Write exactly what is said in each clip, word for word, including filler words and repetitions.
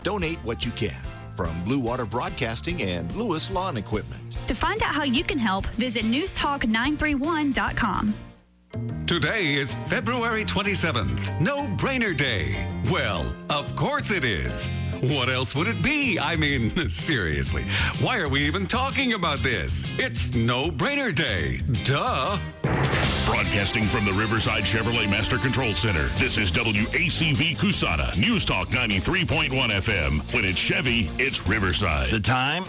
Donate what you can from Blue Water Broadcasting and Lewis Lawn Equipment. To find out how you can help, visit news talk nine three one dot com. Today is February twenty-seventh, No-Brainer Day. Well, of course it is. What else would it be? I mean, seriously, why are we even talking about this? It's No-Brainer Day. Duh. Broadcasting from the Riverside Chevrolet Master Control Center, this is W A C V Cusana, News Talk ninety-three point one F M. When it's Chevy, it's Riverside. The time?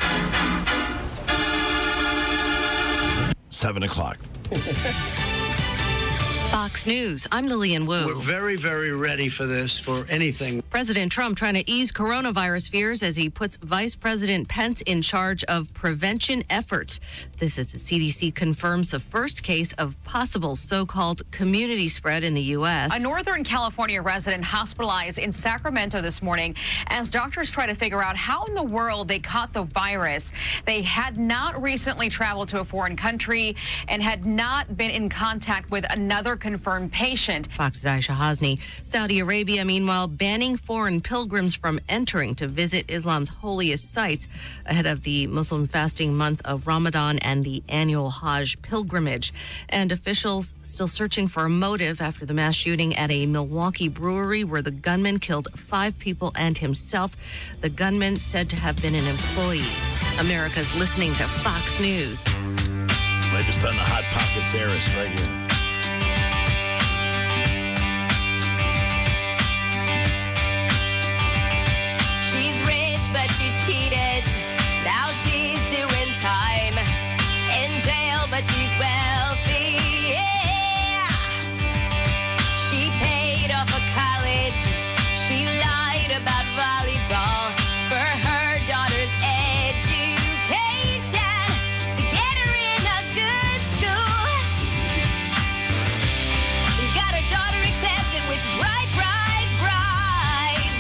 Seven o'clock. Fox News. I'm Lillian Wu. We're very, very ready for this, for anything. President Trump trying to ease coronavirus fears as he puts Vice President Pence in charge of prevention efforts. This as the C D C confirms the first case of possible so-called community spread in the U S. A Northern California resident hospitalized in Sacramento this morning as doctors try to figure out how in the world they caught the virus. They had not recently traveled to a foreign country and had not been in contact with another confirmed patient. Fox's Aisha Hasni. Saudi Arabia, meanwhile, banning foreign pilgrims from entering to visit Islam's holiest sites ahead of the Muslim fasting month of Ramadan and the annual Hajj pilgrimage. And officials still searching for a motive after the mass shooting at a Milwaukee brewery where the gunman killed five people and himself. The gunman said to have been an employee. America's listening to Fox News. Latest on the Hot Pockets heiress right here. But she cheated, now she's doing time. In jail, but she's wealthy, yeah. She paid off of college, she lied about volleyball for her daughter's education, to get her in a good school. Got her daughter accepted with bright, bright, brides.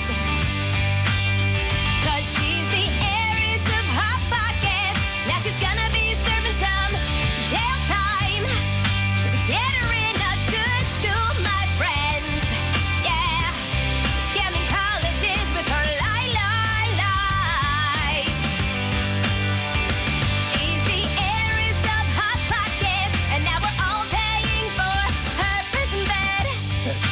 She's the heiress of Hot Pockets. Now she's gonna be serving some jail time to get her in a good school, my friends. Yeah, scamming colleges with her lie, lie, lies. She's the heiress of Hot Pockets, and now we're all paying for her prison bed. That's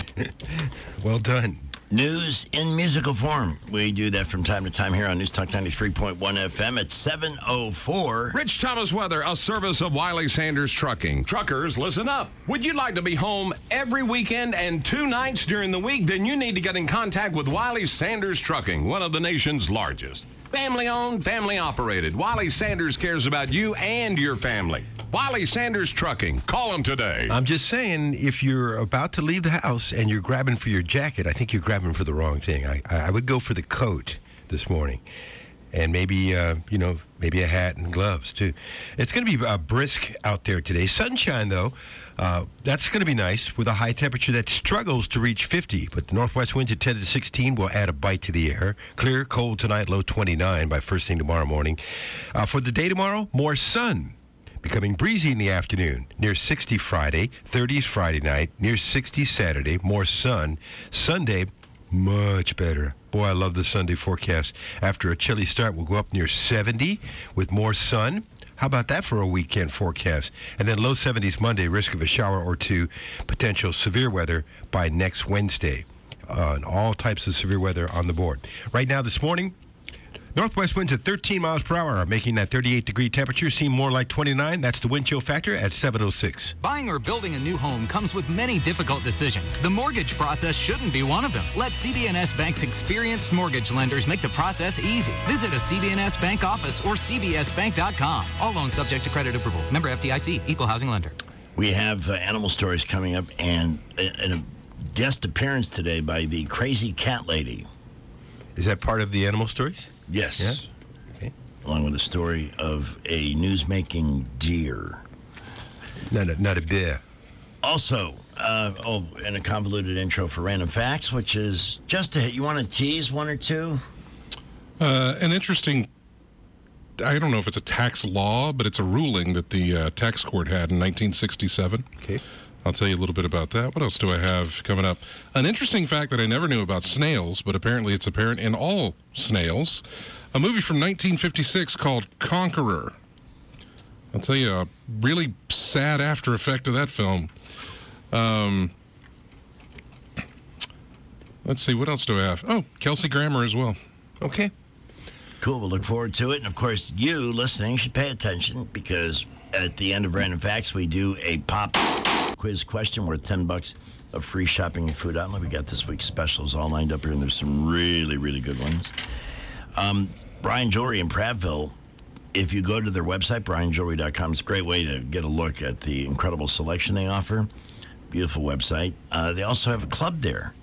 good. Well done. News in musical form. We do that from time to time here on News Talk ninety-three point one F M at seven oh four. Rich Thomas weather, a service of Wiley Sanders Trucking. Truckers, listen up. Would you like to be home every weekend and two nights during the week? Then you need to get in contact with Wiley Sanders Trucking, one of the nation's largest. Family owned, family operated. Wiley Sanders cares about you and your family. Wiley Sanders Trucking. Call them today. I'm just saying, if you're about to leave the house and you're grabbing for your jacket, I think you're grabbing for the wrong thing. I, I would go for the coat this morning. And maybe, uh, you know, maybe a hat and gloves, too. It's going to be uh, brisk out there today. Sunshine, though, uh, that's going to be nice with a high temperature that struggles to reach fifty. But the northwest winds at ten to sixteen will add a bite to the air. Clear, cold tonight, low twenty-nine by first thing tomorrow morning. Uh, for the day tomorrow, more sun. Becoming breezy in the afternoon. Near sixty Friday, thirties Friday night, near sixty Saturday, more sun. Sunday, much better. Boy, I love the Sunday forecast. After a chilly start, we'll go up near seventy with more sun. How about that for a weekend forecast? And then low seventies Monday, risk of a shower or two, potential severe weather by next Wednesday. Uh, and all types of severe weather on the board. Right now this morning, northwest winds at thirteen miles per hour, making that thirty-eight degree temperature seem more like twenty-nine. That's the wind chill factor at seven oh six. Buying or building a new home comes with many difficult decisions. The mortgage process shouldn't be one of them. Let C B N S Bank's experienced mortgage lenders make the process easy. Visit a C B N S Bank office or c b s bank dot com. All loans subject to credit approval. Member F D I C, Equal Housing Lender. We have uh, animal stories coming up and, and a guest appearance today by the Crazy Cat Lady. Is that part of the animal stories? Yes. Yeah? Okay. Along with a story of a news-making deer. Not a, not a bear. Also, uh, oh, and a convoluted intro for Random Facts, which is just a hit. You want to tease one or two? Uh, an interesting, I don't know if it's a tax law, but it's a ruling that the uh, tax court had in nineteen sixty-seven. Okay. I'll tell you a little bit about that. What else do I have coming up? An interesting fact that I never knew about snails, but apparently it's apparent in all snails. A movie from nineteen fifty-six called Conqueror. I'll tell you a really sad after effect of that film. Um, let's see, what else do I have? Oh, Kelsey Grammer as well. Okay. Cool. We'll look forward to it. And, of course, you listening should pay attention because at the end of Random Facts, we do a pop quiz question worth ten bucks of free shopping and food outlet. We got this week's specials all lined up here, and there's some really, really good ones. Um, Brian Jewelry in Prattville, if you go to their website, brian jewelry dot com, it's a great way to get a look at the incredible selection they offer. Beautiful website. Uh, they also have a club there.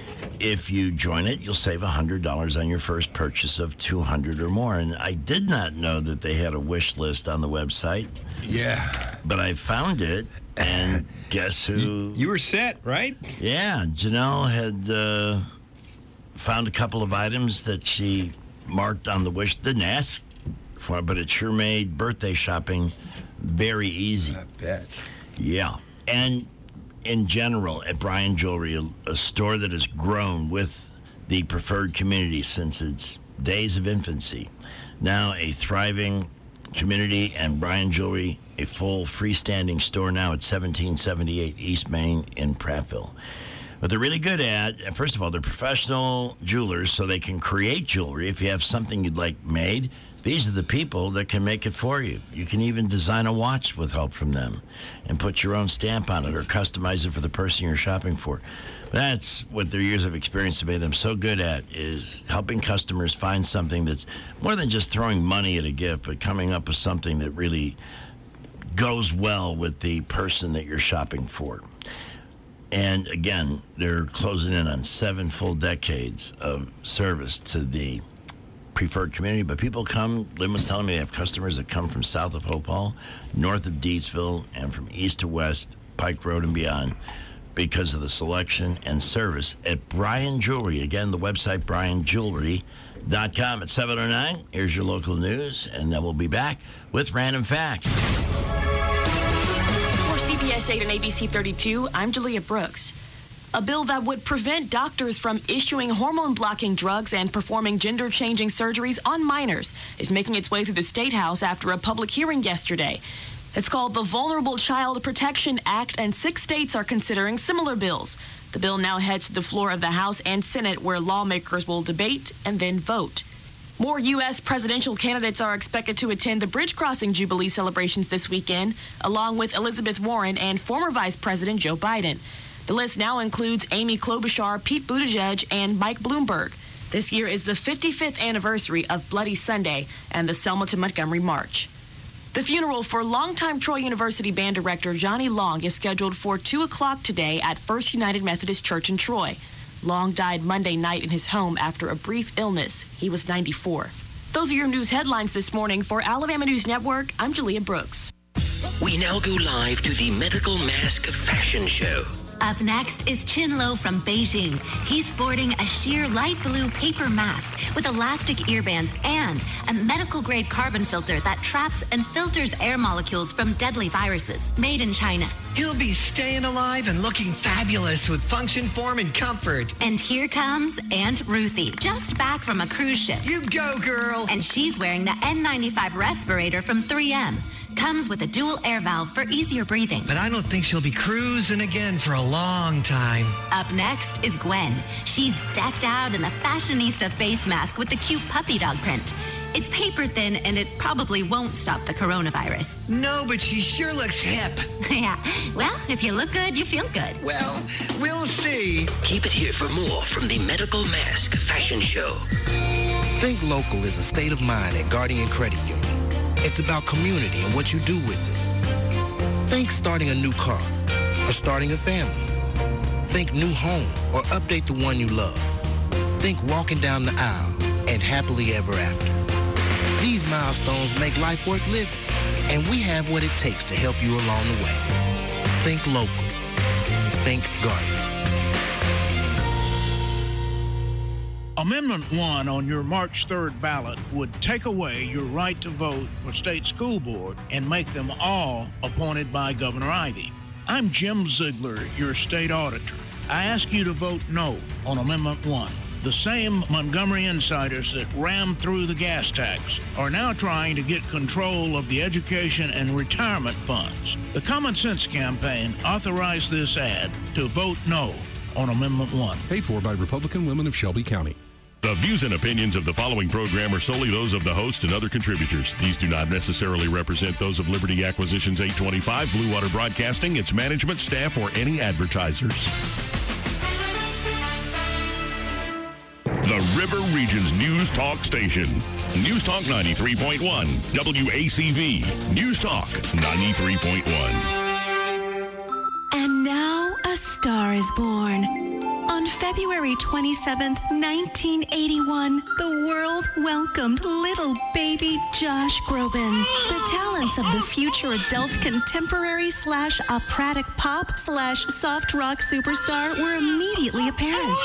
If you join it, you'll save one hundred dollars on your first purchase of two hundred dollars or more. And I did not know that they had a wish list on the website. Yeah. But I found it, and guess who? You, you were set, right? Yeah. Janelle had uh, found a couple of items that she marked on the wish. Didn't ask for it, but it sure made birthday shopping very easy. I bet. Yeah. And in general, at Brian Jewelry, a, a store that has grown with the preferred community since its days of infancy. Now a thriving community, and Brian Jewelry, a full freestanding store now at seventeen seventy-eight East Main in Prattville. What they're really good at, first of all, they're professional jewelers, so they can create jewelry. If you have something you'd like made, these are the people that can make it for you. You can even design a watch with help from them and put your own stamp on it or customize it for the person you're shopping for. That's what their years of experience have made them so good at, is helping customers find something that's more than just throwing money at a gift, but coming up with something that really goes well with the person that you're shopping for. And again, they're closing in on seven full decades of service to the preferred community. But people come, Lynn was telling me they have customers that come from south of Hope Hall, north of Deatsville, and from east to west, Pike Road and beyond, because of the selection and service at Brian Jewelry. Again, the website, brian jewelry dot com. At seven oh nine, here's your local news, and then we'll be back with Random Facts. C B S eight and A B C thirty-two, I'm Julia Brooks. A bill that would prevent doctors from issuing hormone-blocking drugs and performing gender-changing surgeries on minors is making its way through the State House after a public hearing yesterday. It's called the Vulnerable Child Protection Act, and six states are considering similar bills. The bill now heads to the floor of the House and Senate, where lawmakers will debate and then vote. More U S presidential candidates are expected to attend the Bridge Crossing Jubilee celebrations this weekend, along with Elizabeth Warren and former Vice President Joe Biden. The list now includes Amy Klobuchar, Pete Buttigieg, and Mike Bloomberg. This year is the fifty-fifth anniversary of Bloody Sunday and the Selma to Montgomery March. The funeral for longtime Troy University band director Johnny Long is scheduled for two o'clock today at First United Methodist Church in Troy. Long died Monday night in his home after a brief illness. He was ninety-four. Those are your news headlines this morning. For Alabama News Network, I'm Julia Brooks. We now go live to the Medical Mask Fashion Show. Up next is Chin Lo from Beijing. He's sporting a sheer light blue paper mask with elastic ear bands and a medical-grade carbon filter that traps and filters air molecules from deadly viruses. Made in China. He'll be staying alive and looking fabulous with function, form, and comfort. And here comes Aunt Ruthie, just back from a cruise ship. You go, girl! And she's wearing the N ninety-five respirator from three M. Comes with a dual air valve for easier breathing. But I don't think she'll be cruising again for a long time. Up next is Gwen. She's decked out in the fashionista face mask with the cute puppy dog print. It's paper thin, and it probably won't stop the coronavirus. No, but she sure looks hip. Yeah. Well, if you look good, you feel good. Well, we'll see. Keep it here for more from the Medical Mask Fashion Show. Think local is a state of mind at Guardian Credit Union. It's about community and what you do with it. Think starting a new car or starting a family. Think new home or update the one you love. Think walking down the aisle and happily ever after. These milestones make life worth living, and we have what it takes to help you along the way. Think local. Think Guardian. Amendment one on your March third ballot would take away your right to vote for state school board and make them all appointed by Governor Ivey. I'm Jim Ziegler, your state auditor. I ask you to vote no on Amendment one. The same Montgomery insiders that rammed through the gas tax are now trying to get control of the education and retirement funds. The Common Sense Campaign authorized this ad to vote no on Amendment one. Paid for by Republican women of Shelby County. The views and opinions of the following program are solely those of the host and other contributors. These do not necessarily represent those of Liberty Acquisitions eight twenty-five, Blue Water Broadcasting, its management, staff, or any advertisers. The River Region's News Talk Station. News Talk ninety-three point one, W A C V. News Talk ninety-three point one. And now a star is born. On February twenty-seventh, nineteen eighty-one, the world welcomed little baby Josh Groban. The talents of the future adult contemporary slash operatic pop slash soft rock superstar were immediately apparent.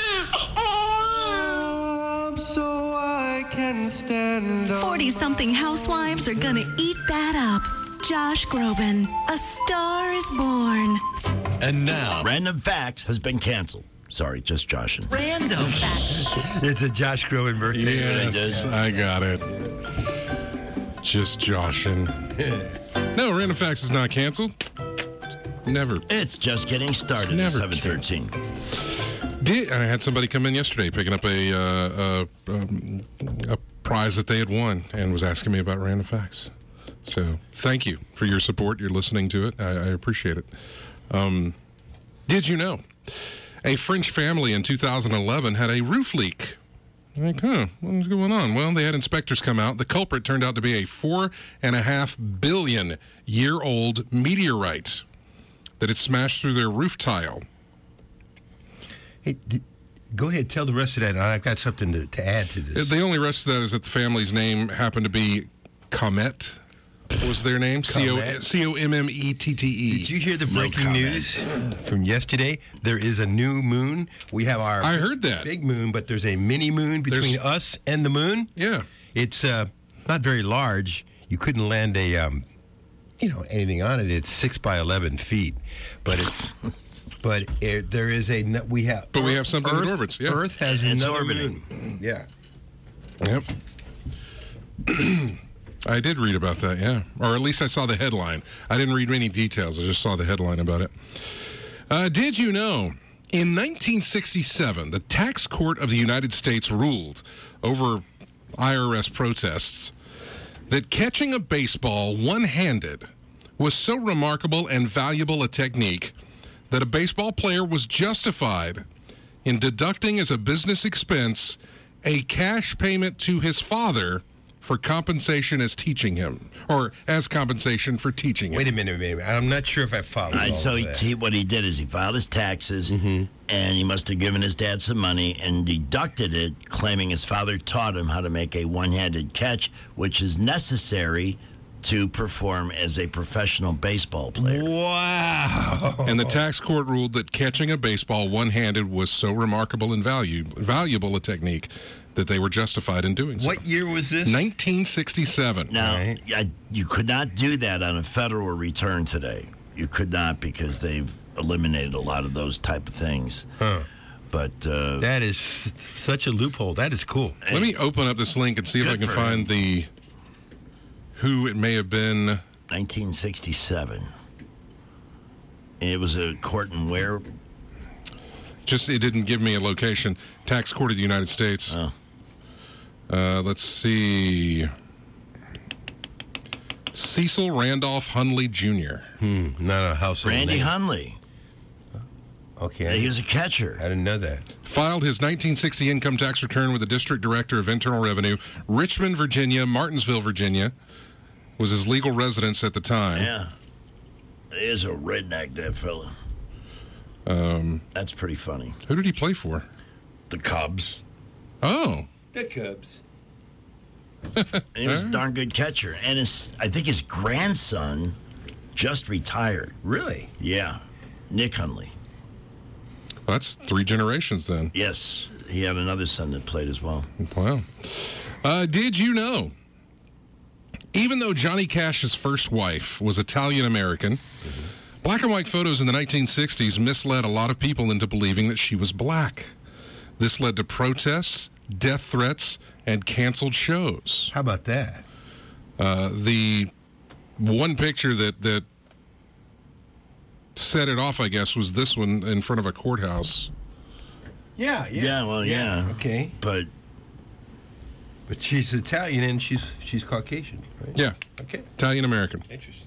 So I can stand on forty-something housewives are gonna eat that up. Josh Groban, A Star is Born. And now, Random Facts has been canceled. Sorry, just Joshin. Random Facts. It's a Josh Groban birthday. Yes, I got it. Just Joshin. No, Random Facts is not canceled. Never. It's just getting started Never at seven thirteen. Did I had somebody come in yesterday picking up a, uh, uh, um, a prize that they had won and was asking me about Random Facts. So thank you for your support. You're listening to it. I, I appreciate it. Um, did you know a French family in two thousand eleven had a roof leak? Like, huh, what's going on? Well, they had inspectors come out. The culprit turned out to be a four and a half billion year old meteorite that had smashed through their roof tile. Hey, d- go ahead, tell the rest of that. I've got something to, to add to this. The only rest of that is that the family's name happened to be Comet. Was their name? C O M M E T T E. Did you hear the breaking news from yesterday? There is a new moon. We have our I heard that. big moon, but there's a mini moon between There's- us and the moon. Yeah. It's uh, not very large. You couldn't land a, um, you know, anything on it. It's six by eleven feet, but it's. But it, there is a we have. But we have something Earth, that orbits. Yeah. Earth has It's another orbiting. moon. Yeah. Yep. I did read about that, yeah. Or at least I saw the headline. I didn't read any details. I just saw the headline about it. Uh, did you know, in nineteen sixty-seven, the Tax Court of the United States ruled over I R S protests that catching a baseball one-handed was so remarkable and valuable a technique that a baseball player was justified in deducting as a business expense a cash payment to his father for compensation as teaching him, or as compensation for teaching him. Wait a minute, wait a minute. I'm not sure if I followed I, all so of he, that. he, what he did is he filed his taxes, Mm-hmm. and he must have given his dad some money and deducted it, claiming his father taught him how to make a one-handed catch, which is necessary to perform as a professional baseball player. Wow. And the tax court ruled that catching a baseball one-handed was so remarkable and value, valuable a technique that they were justified in doing so. What year was this? nineteen sixty-seven. Now, Right. I, you could not do that on a federal return today. You could not, because they've eliminated a lot of those type of things. Huh. But uh, That is s- such a loophole. That is cool. Let me open up this link and see if I Good can for find him. the who it may have been. nineteen sixty-seven. It was a court in where? Just it didn't give me a location. Tax Court of the United States. Oh. Uh, let's see. Cecil Randolph Hunley Junior Hmm, not a household Randy name. Hunley. Okay. He was a catcher. I didn't know that. Filed his nineteen sixty income tax return with the District Director of Internal Revenue, Richmond, Virginia, Martinsville, Virginia, was his legal residence at the time. Yeah. He is a redneck, that fella. Um, That's pretty funny. who did he play for? The Cubs. Oh. The Cubs. And he was a darn good catcher. And his, I think his grandson just retired. Really? Yeah. Nick Hunley. Well, that's three generations then. Yes. He had another son that played as well. Wow. Uh, did you know, even though Johnny Cash's first wife was Italian-American, Black and white photos in the nineteen sixties misled a lot of people into believing that she was black. This led to protests, death threats, and canceled shows. How about that? Uh, the one picture that, that set it off, I guess, was this one in front of a courthouse. Yeah, yeah. Yeah, well, yeah. Okay. But But she's Italian and she's she's Caucasian, right? Yeah. Okay. Italian American. Interesting.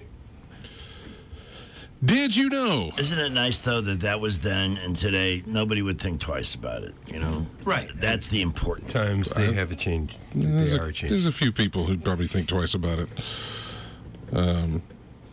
Did you know? Isn't it nice, though, that that was then and today nobody would think twice about it, you know? Right. That's the important Times they have changed. There's They a, are changed. there's a few people who probably think twice about it. Um,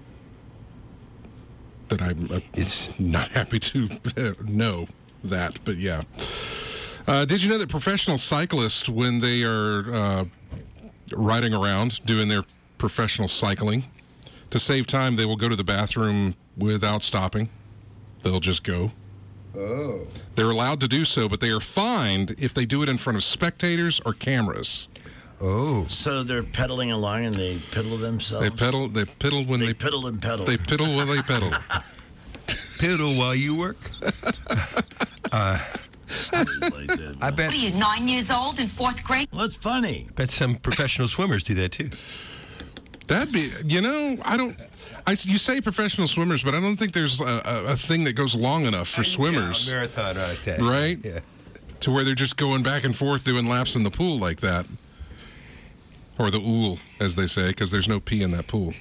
that I'm uh, it's not happy to know that, but yeah. Uh, did you know that professional cyclists, when they are uh, riding around doing their professional cycling, to save time, they will go to the bathroom without stopping. They'll just go. Oh. They're allowed to do so, but they are fined if they do it in front of spectators or cameras. Oh. So they're pedaling along and they piddle themselves? They pedal. They piddle when they, they piddle and pedal. They piddle while they pedal. Piddle while you work. uh, I bet. What are you, nine years old in fourth grade? Well, that's funny. Bet some professional swimmers do that too. That'd be, you know, I don't. I you say professional swimmers, but I don't think there's a, a, a thing that goes long enough for swimmers. Yeah, a marathon like that. Right? Yeah. To where they're just going back and forth doing laps in the pool like that. Or the ool, as they say, because there's no pee in that pool.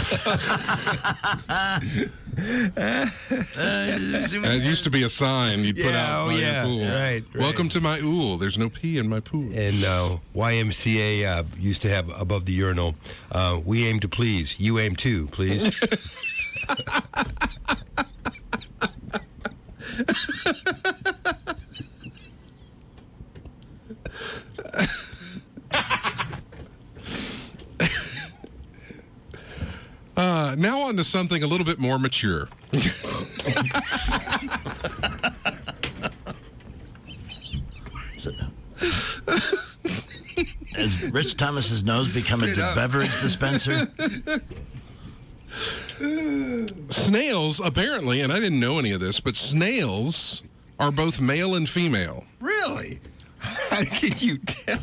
It used to be a sign you'd put Yeah, out oh, by yeah. your pool. Right, right. Welcome to my ool. There's no pee in my pool. And uh, Y M C A uh, used to have above the urinal, uh, we aim to please. You aim too, please. Uh, now on to something a little bit more mature. Has Rich Thomas's nose become a beverage dispenser? Snails, apparently, and I didn't know any of this, but snails are both male and female. Really? How can you tell?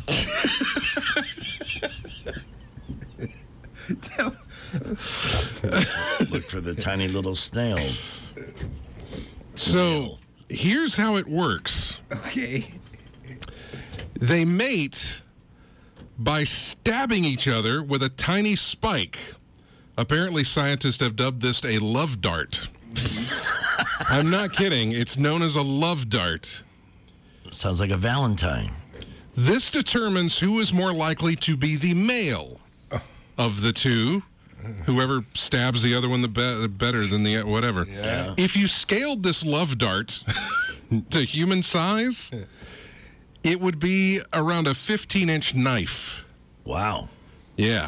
Look for the tiny little snail. So here's how it works. Okay. They mate by stabbing each other with a tiny spike. Apparently, scientists have dubbed this a love dart. I'm not kidding. It's known as a love dart. Sounds like a Valentine. This determines who is more likely to be the male of the two. Whoever stabs the other one the be- better than the whatever. Yeah. If you scaled this love dart to human size, it would be around a fifteen-inch knife. Wow. Yeah.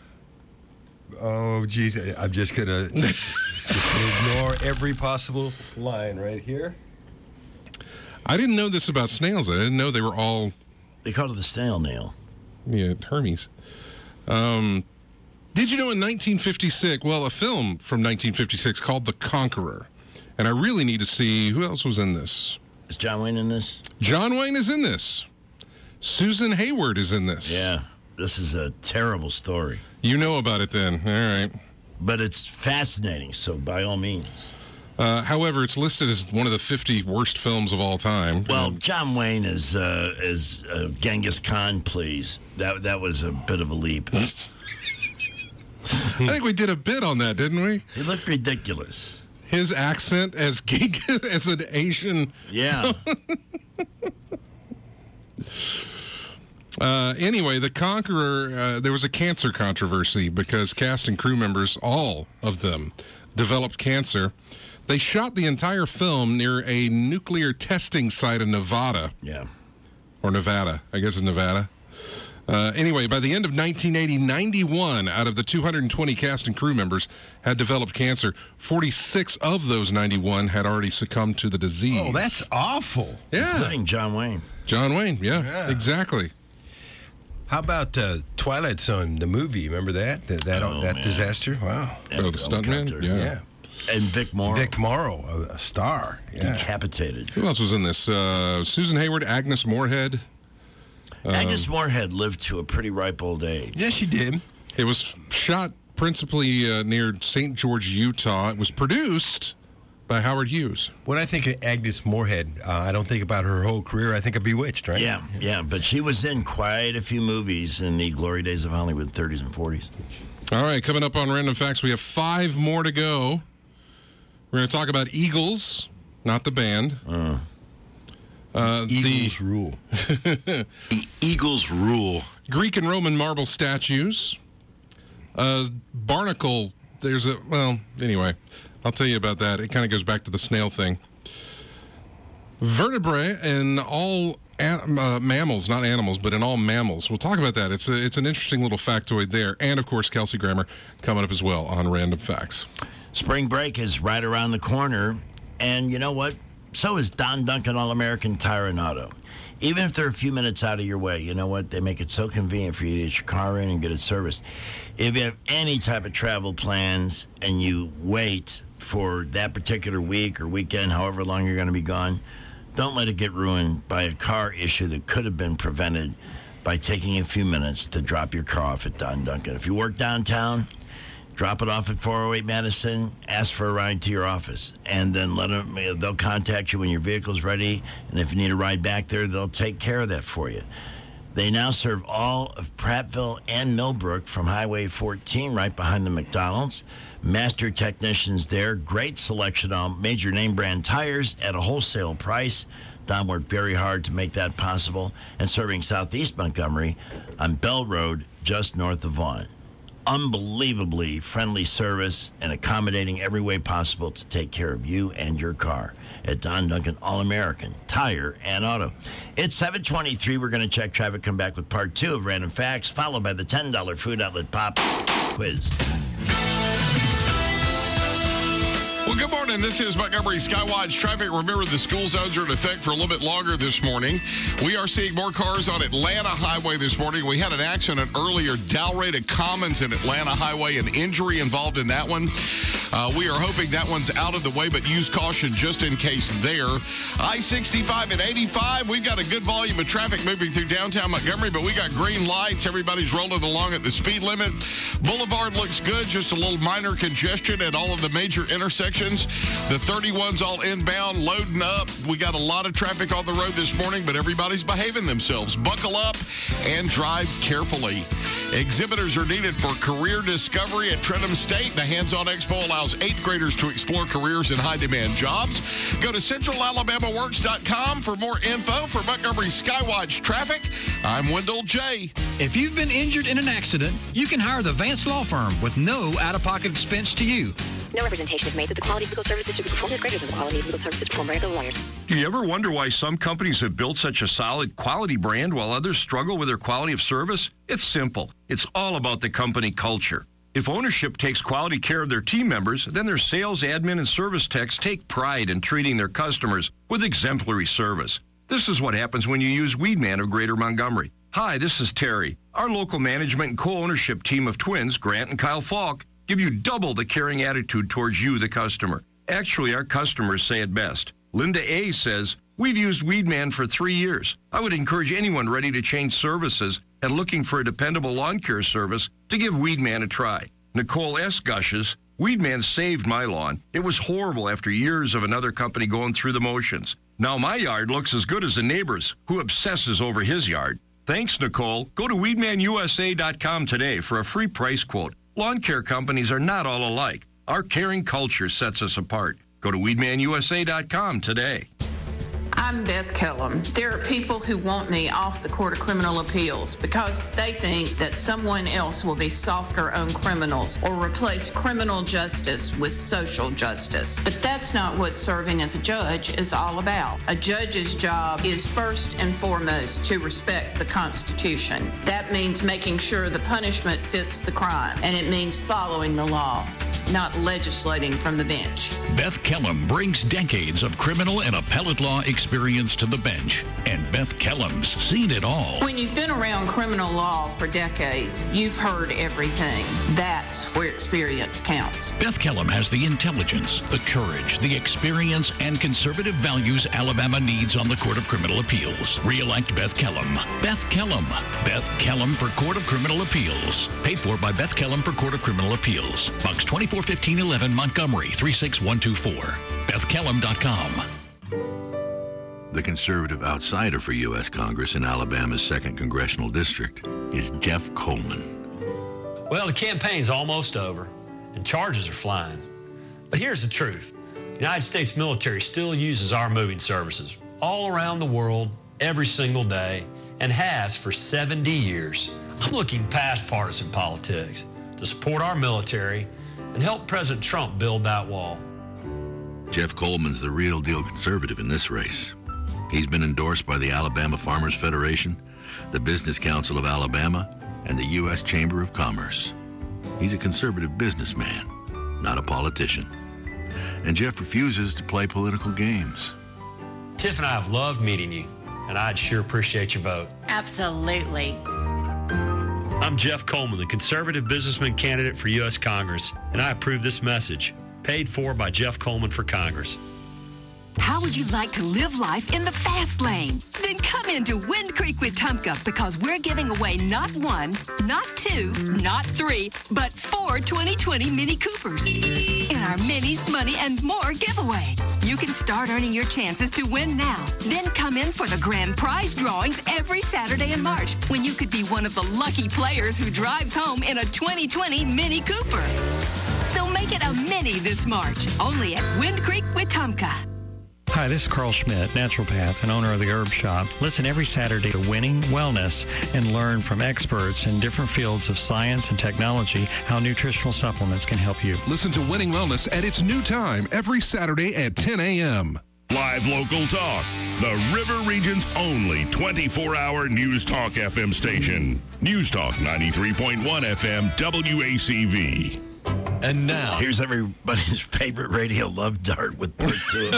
Oh, geez. I'm just going to ignore every possible line right here. I didn't know this about snails. I didn't know they were all... They call it the snail nail. Yeah, Hermes. Um... Did you know in nineteen fifty-six, well, a film from nineteen fifty-six called The Conqueror, and I really need to see who else was in this. Is John Wayne in this? John Wayne is in this. Susan Hayward is in this. Yeah, this is a terrible story. You know about it then, all right. But it's fascinating, so by all means. Uh, however, it's listed as one of the fifty worst films of all time. Well, And John Wayne is uh, is uh, Genghis Khan, please. That that was a bit of a leap. I think we did a bit on that, didn't we? He looked ridiculous. His accent as Genghis, as an Asian. Yeah. Uh, anyway, The Conqueror, uh, there was a cancer controversy because cast and crew members, all of them, developed cancer. They shot the entire film near a nuclear testing site in Nevada. Yeah. Or Nevada. I guess it's Nevada. Uh, anyway, by the end of nineteen eighty, ninety-one out of the two hundred twenty cast and crew members had developed cancer. forty-six of those ninety-one had already succumbed to the disease. Oh, that's awful. Yeah. Including John Wayne. John Wayne, yeah, Yeah. exactly. How about uh, Twilight Zone, the movie? Remember that? That that, Oh, that man. disaster? Wow. Oh, the stuntman? helicopter. Yeah. Yeah. And Vic Morrow. Vic Morrow, a, a star. Yeah. Decapitated. Who else was in this? Uh, Susan Hayward, Agnes Moorehead. Um, Agnes Moorehead lived to a pretty ripe old age. Yes, she did. It was shot principally uh, near Saint George, Utah. It was produced by Howard Hughes. When I think of Agnes Moorehead, uh, I don't think about her whole career. I think of Bewitched, right? Yeah, yeah, but she was in quite a few movies in the glory days of Hollywood, thirties and forties. All right, coming up on Random Facts, we have five more to go. We're going to talk about Eagles, not the band. Uh, uh, Eagles the, rule. e- Eagles rule. Greek and Roman marble statues. Uh, barnacle, there's a, well, anyway, I'll tell you about that. It kind of goes back to the snail thing. Vertebrae in all an, uh, mammals, not animals, but in all mammals. We'll talk about that. It's a, it's an interesting little factoid there. And, of course, Kelsey Grammer coming up as well on Random Facts. Spring break is right around the corner. And you know what? So is Don Duncan All-American Tire and Auto. Even if they're a few minutes out of your way, you know what? They make it so convenient for you to get your car in and get it serviced. If you have any type of travel plans and you wait for that particular week or weekend, however long you're going to be gone, don't let it get ruined by a car issue that could have been prevented by taking a few minutes to drop your car off at Don Duncan. If you work downtown, drop it off at four oh eight Madison, ask for a ride to your office, and then let them, they'll contact you when your vehicle's ready, and if you need a ride back there, they'll take care of that for you. They now serve all of Prattville and Millbrook from Highway fourteen, right behind the McDonald's. Master technicians there, great selection on major name brand tires at a wholesale price. Don worked very hard to make that possible, and serving Southeast Montgomery on Bell Road, just north of Vaughan. Unbelievably friendly service and accommodating every way possible to take care of you and your car at Don Duncan All-American Tire and Auto. It's seven twenty-three. We're going to check traffic, come back with part two of Random Facts, followed by the ten dollar Food Outlet Pop Quiz. Well, good morning. This is Montgomery Skywatch traffic. Remember, the school zones are in effect for a little bit longer this morning. We are seeing more cars on Atlanta Highway this morning. We had an accident earlier, Dalraida Commons and Atlanta Highway, an injury involved in that one. Uh, we are hoping that one's out of the way, but use caution just in case there. I sixty-five and eighty-five, we've got a good volume of traffic moving through downtown Montgomery, but we got green lights. Everybody's rolling along at the speed limit. Boulevard looks good, just a little minor congestion at all of the major intersections. The thirty-one's all inbound, loading up. We got a lot of traffic on the road this morning, but everybody's behaving themselves. Buckle up and drive carefully. Exhibitors are needed for career discovery at Trentham State. The Hands-On Expo allows eighth graders to explore careers in high-demand jobs. Go to central alabama works dot com for more info. For Montgomery Skywatch Traffic, I'm Wendell J. If you've been injured in an accident, you can hire the Vance Law Firm with no out-of-pocket expense to you. No representation is made that the quality of legal services to be performed is greater than the quality of legal services performed by other lawyers. Do you ever wonder why some companies have built such a solid quality brand while others struggle with their quality of service? It's simple. It's all about the company culture. If ownership takes quality care of their team members, then their sales, admin, and service techs take pride in treating their customers with exemplary service. This is what happens when you use Weedman of Greater Montgomery. Hi, this is Terry. Our local management and co-ownership team of twins, Grant and Kyle Falk, give you double the caring attitude towards you, the customer. Actually, our customers say it best. Linda A. says, we've used Weedman for three years. I would encourage anyone ready to change services and looking for a dependable lawn care service to give Weedman a try. Nicole S. gushes, Weedman saved my lawn. It was horrible after years of another company going through the motions. Now my yard looks as good as the neighbor's, who obsesses over his yard. Thanks, Nicole. Go to weedman u s a dot com today for a free price quote. Lawn care companies are not all alike. Our caring culture sets us apart. Go to weedman u s a dot com today. I'm Beth Kellum. There are people who want me off the Court of Criminal Appeals because they think that someone else will be softer on criminals or replace criminal justice with social justice. But that's not what serving as a judge is all about. A judge's job is first and foremost to respect the Constitution. That means making sure the punishment fits the crime, and it means following the law. not legislating from the bench. Beth Kellum brings decades of criminal and appellate law experience to the bench, and Beth Kellum's seen it all. When you've been around criminal law for decades, you've heard everything. That's where experience counts. Beth Kellum has the intelligence, the courage, the experience, and conservative values Alabama needs on the Court of Criminal Appeals. Re-elect Beth Kellum. Beth Kellum. Beth Kellum for Court of Criminal Appeals. Paid for by Beth Kellum for Court of Criminal Appeals. Box twenty-four fifteen eleven, Montgomery, three six one two four. Beth Kellum dot com. The conservative outsider for U S Congress in Alabama's second congressional district is Jeff Coleman. Well, the campaign's almost over, and charges are flying. But here's the truth. The United States military still uses our moving services all around the world, every single day, and has for seventy years. I'm looking past partisan politics to support our military and help President Trump build that wall. Jeff Coleman's the real deal conservative in this race. He's been endorsed by the Alabama Farmers Federation, the Business Council of Alabama, and the U S Chamber of Commerce. He's a conservative businessman, not a politician. And Jeff refuses to play political games. Tiff and I have loved meeting you, and I'd sure appreciate your vote. Absolutely. I'm Jeff Coleman, the conservative businessman candidate for U S Congress, and I approve this message, paid for by Jeff Coleman for Congress. How would you like to live life in the fast lane? Then come into Wind Creek Wetumpka, because we're giving away not one, not two, not three, but four twenty twenty Mini Coopers in our Minis, Money, and More giveaway. You can start earning your chances to win now. Then come in for the grand prize drawings every Saturday in March, when you could be one of the lucky players who drives home in a twenty twenty Mini Cooper. So make it a Mini this March, only at Wind Creek Wetumpka. Hi, this is Carl Schmidt, naturopath and owner of the Herb Shop. Listen every Saturday to Winning Wellness and learn from experts in different fields of science and technology how nutritional supplements can help you. Listen to Winning Wellness at its new time every Saturday at ten a.m. Live local talk. The River Region's only twenty-four hour News Talk F M station. News Talk ninety-three point one F M W A C V. And now, here's everybody's favorite radio love dart with part two.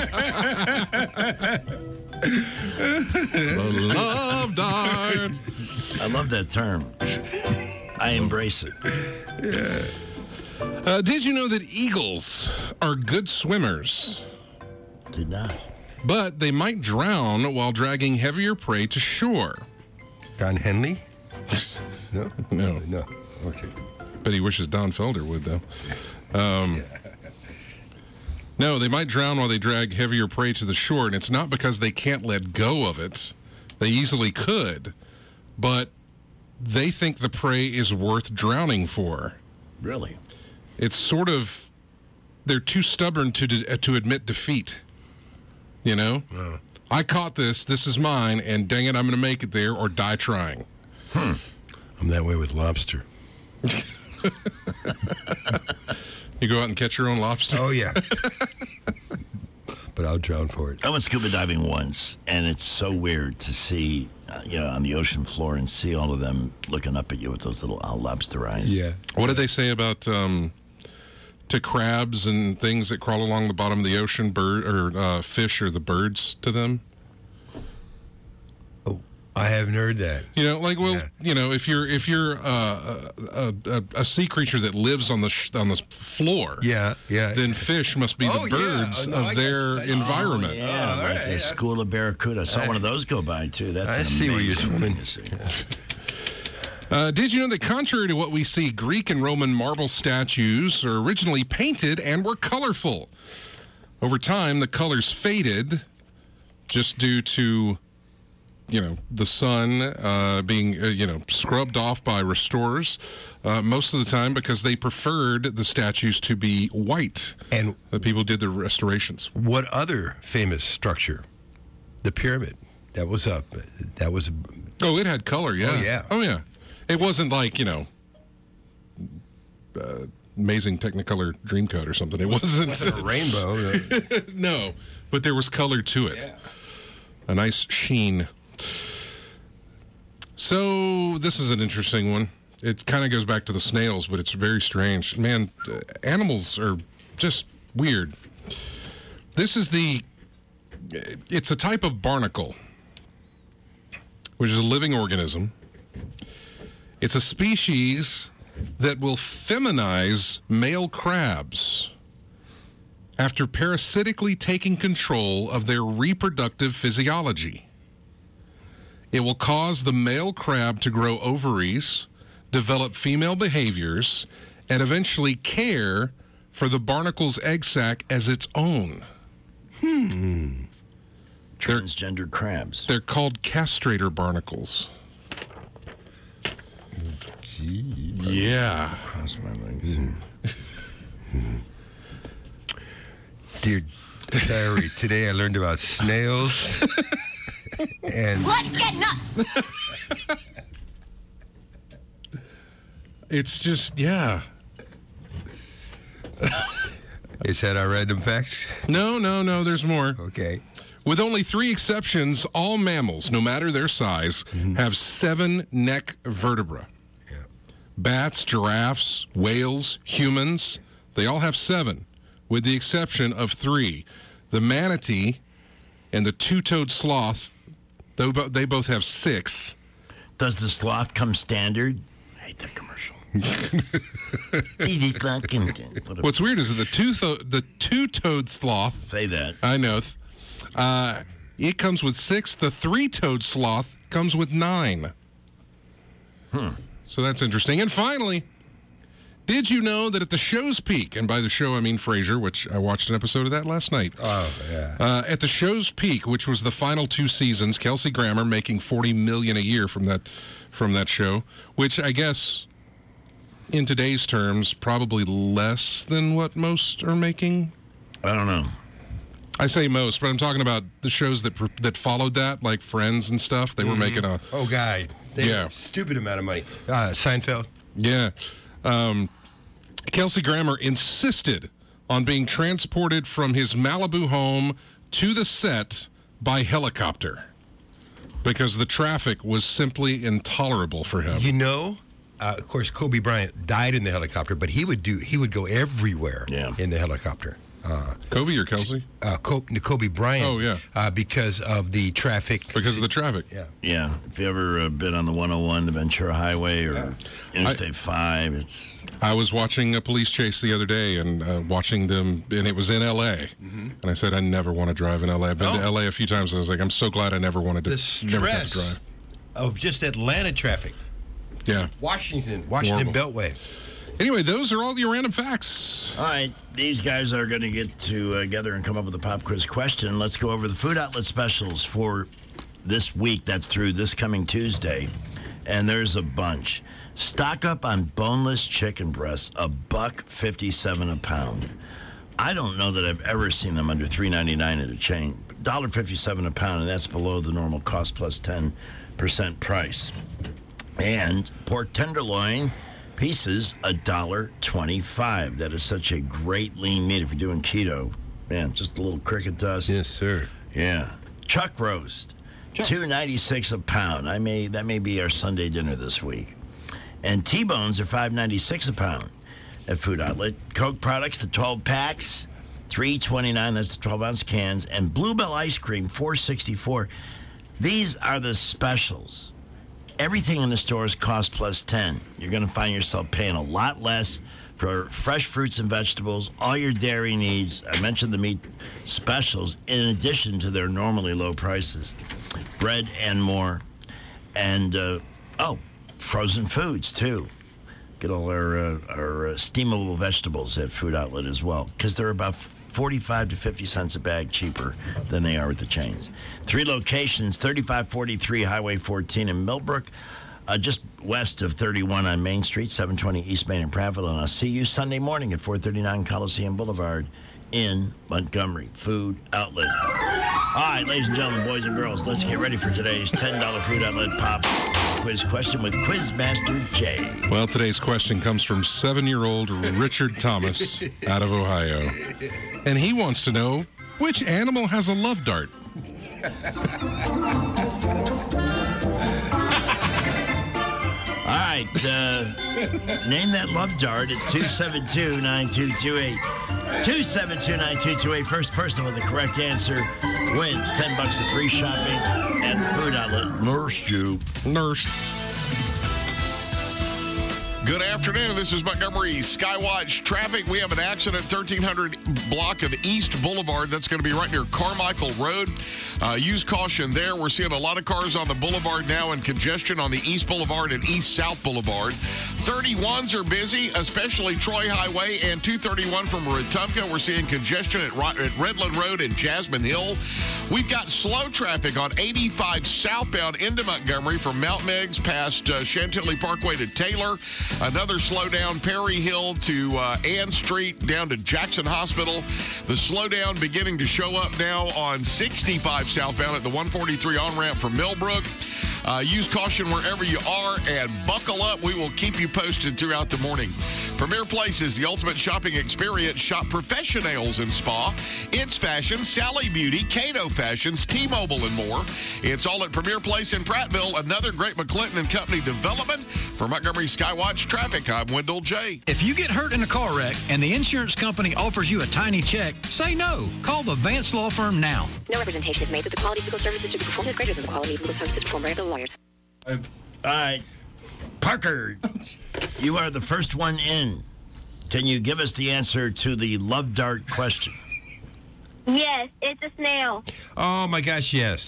The love dart. I love that term. I embrace it. Yeah. Uh, did you know that eagles are good swimmers? Did not. But they might drown while dragging heavier prey to shore. Don Henley? No? No. No. Okay. But he wishes Don Felder would, though. Um, no, they might drown while they drag heavier prey to the shore, and it's not because they can't let go of it. They easily could, but they think the prey is worth drowning for. Really? It's sort of, they're too stubborn to de- to admit defeat. You know? Oh. I caught this, this is mine, and dang it, I'm going to make it there or die trying. Hmm. I'm that way with lobster. You go out and catch your own lobster? Oh, yeah. But I'll drown for it. I went scuba diving once, and it's so weird to see, uh, you know, on the ocean floor and see all of them looking up at you with those little uh, lobster eyes. Yeah. What did they say about um, to crabs and things that crawl along the bottom of the ocean, bird or uh, fish or the birds to them? I haven't heard that. You know, like, well, Yeah. you know, if you're if you're uh, a, a, a sea creature that lives on the sh- on the floor, Yeah, yeah. then fish must be Oh, the yeah. birds Oh, no, I of got their you. I see. environment. Oh, yeah, Oh, like right. the school of barracuda. I saw I- one of those go by, too. That's I an see where you're amazing swimming. thing to see. Uh, did you know that contrary to what we see, Greek and Roman marble statues are originally painted and were colorful? Over time, the colors faded just due to, you know, the sun uh, being, uh, you know, scrubbed off by restorers uh, most of the time because they preferred the statues to be white. And the people did the restorations. What other famous structure? The pyramid. That was up. That was. Oh, it had color, yeah. Oh, yeah. Oh, yeah. It wasn't like, you know, uh, amazing Technicolor Dreamcoat or something. It wasn't. It wasn't a rainbow. No, but there was color to it. Yeah. A nice sheen. So this is an interesting one. It kind of goes back to the snails, but it's very strange. Man, uh, animals are just weird. This is the, it's a type of barnacle, which is a living organism. It's a species that will feminize male crabs after parasitically taking control of their reproductive physiology. It will cause the male crab to grow ovaries, develop female behaviors, and eventually care for the barnacle's egg sac as its own. Hmm. Transgender they're, crabs. They're called castrator barnacles. Gee, yeah. Cross my legs. Mm. Dear diary, today I learned about snails and... Let's get nuts! It's just, yeah. Is that our random facts? No, no, no, there's more. Okay. With only three exceptions, all mammals, no matter their size, mm-hmm. have seven neck vertebrae. Yeah. Bats, giraffes, whales, humans, they all have seven, with the exception of three. The manatee and the two-toed sloth, they both have six. Does the sloth come standard? I hate that commercial. What's weird is that the two the two-toed sloth. Say that. I know. Uh, it comes with six. The three-toed sloth comes with nine. Hmm. So that's interesting. And finally, did you know that at the show's peak, and by the show I mean Frasier, which I watched an episode of that last night. Oh, yeah. Uh, at the show's peak, which was the final two seasons, Kelsey Grammer making forty million dollars a year from that from that show, which I guess in today's terms probably less than what most are making. I don't know. I say most, but I'm talking about the shows that that followed that, like Friends and stuff. They mm-hmm. were making a oh, God, they yeah, stupid amount of money. Uh, Seinfeld, yeah. Um, Kelsey Grammer insisted on being transported from his Malibu home to the set by helicopter because the traffic was simply intolerable for him. You know, uh, of course, Kobe Bryant died in the helicopter, but he would do he would go everywhere yeah. in the helicopter. Uh, Kobe or Kelsey? Uh, Kobe, Kobe Bryant. Oh, yeah. Uh, because of the traffic. Because of the traffic. Yeah. Yeah. If you ever uh, been on the one oh one, the Ventura Highway, or yeah. Interstate I, five, it's... I was watching a police chase the other day and uh, watching them, and it was in L A Mm-hmm. And I said, I never want to drive in L A I've been oh. to L A a few times, and I was like, I'm so glad I never wanted to, the stress never had to drive. Of just Atlanta traffic. Yeah. Washington, Washington Horrible. Beltway. Anyway, those are all your random facts. All right, these guys are going to get together and come up with a pop quiz question. Let's go over the food outlet specials for this week. That's through this coming Tuesday. And there's a bunch. Stock up on boneless chicken breasts, a buck fifty-seven a pound. I don't know that I've ever seen them under three ninety-nine at a chain. one dollar fifty-seven a pound, and that's below the normal cost plus ten percent price. And pork tenderloin pieces, one dollar twenty-five. That is such a great lean meat if you're doing keto. Man, just a little cricket dust. Yes, sir. Yeah. Chuck roast, two ninety-six a pound. I may that may be our Sunday dinner this week. And T-bones are five ninety-six a pound at Food Outlet. Coke products, the twelve packs, three twenty-nine. That's the twelve ounce cans. And Bluebell ice cream, four sixty-four. These are the specials. Everything in the stores cost plus ten. You're going to find yourself paying a lot less for fresh fruits and vegetables, all your dairy needs. I mentioned the meat specials in addition to their normally low prices. Bread and more. And, uh, oh, frozen foods, too. Get all our, uh, our uh, steamable vegetables at Food Outlet as well, because they're about forty-five to fifty cents a bag cheaper than they are at the chains. Three locations, thirty-five forty-three Highway fourteen in Millbrook, uh, just west of thirty-one on Main Street, seven twenty East Main in Prattville. And I'll see you Sunday morning at four thirty-nine Coliseum Boulevard in Montgomery. Food Outlet. All right, ladies and gentlemen, boys and girls, let's get ready for today's ten dollar Food Outlet Pop Quiz question with Quizmaster Jay. Well, today's question comes from seven-year-old Richard Thomas out of Ohio. And he wants to know, which animal has a love dart? All right. Uh, name that love dart at two seven two, nine two two eight. two seven two, nine two two eight. First person with the correct answer wins ten bucks of free shopping at the food outlet. Nurse you. Nurse. Good afternoon. This is Montgomery Skywatch traffic. We have an accident, thirteen hundred block of East Boulevard. That's going to be right near Carmichael Road. Uh, use caution there. We're seeing a lot of cars on the boulevard now and congestion on the East Boulevard and East-South Boulevard. thirty-ones are busy, especially Troy Highway and two thirty-one from Wetumpka. We're seeing congestion at, at Redland Road and Jasmine Hill. We've got slow traffic on eighty-five southbound into Montgomery from Mount Meigs past uh, Chantilly Parkway to Taylor. Another slowdown, Perry Hill to uh, Ann Street down to Jackson Hospital. The slowdown beginning to show up now on sixty-five southbound at the one forty-three on-ramp from Millbrook. Uh, use caution wherever you are and buckle up. We will keep you posted throughout the morning. Premier Places, the ultimate shopping experience. Shop Professionals and Spa, It's Fashion, Sally Beauty, Cato Fashions, T-Mobile, and more. It's all at Premier Place in Prattville. Another great McClinton and Company development. For Montgomery Skywatch Traffic, I'm Wendell J. If you get hurt in a car wreck and the insurance company offers you a tiny check, say no. Call the Vance Law Firm now. No representation is made that the quality of legal services to be performed is greater than the quality of legal services performed by other lawyers. All right. Parker, you are the first one in. Can you give us the answer to the love dart question? Yes, it's a snail. Oh, my gosh, yes.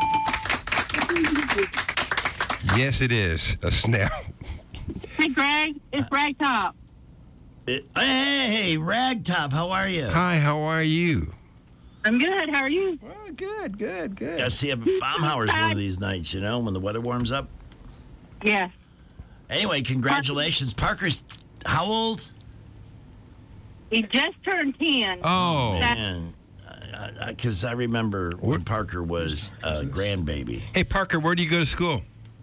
Yes, it is. A snail. Hey, Greg, it's Ragtop. Uh, hey, Ragtop, how are you? Hi, how are you? I'm good. How are you? Oh, good, good, good. I see a Baumhauer's one of these nights, you know, when the weather warms up. Yeah. Anyway, congratulations. Parker's how old? He just turned ten. Oh. Man. Because I, I, I remember when Parker was a grandbaby. Hey, Parker, where do you go to school?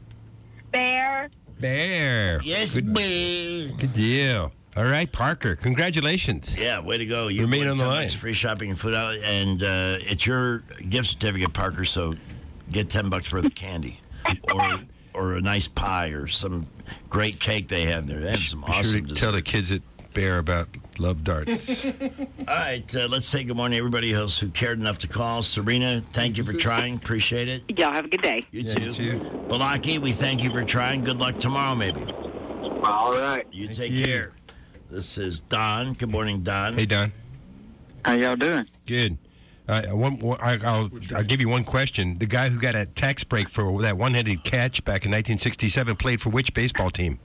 Bear. Bear. Yes, good, Bear. Good deal. All right, Parker, congratulations. Yeah, way to go. You remain on the line. Free shopping and food out, and uh, it's your gift certificate, Parker, so get ten bucks worth of candy. or or a nice pie or some great cake they have there. They have some Be awesome sure to desserts. tell the kids at Bear about love darts. All right, uh, let's say good morning to everybody else who cared enough to call. Serena, thank you for trying. Appreciate it. Y'all have a good day. You Yeah, too. you too. Balaki, we thank you for trying. Good luck tomorrow, maybe. All right. You Thank take you. care. This is Don. Good morning, Don. Hey, Don. How y'all doing? Good. Uh, one, one, I, I'll, I'll give you one question. The guy who got a tax break for that one-handed catch back in nineteen sixty-seven played for which baseball team?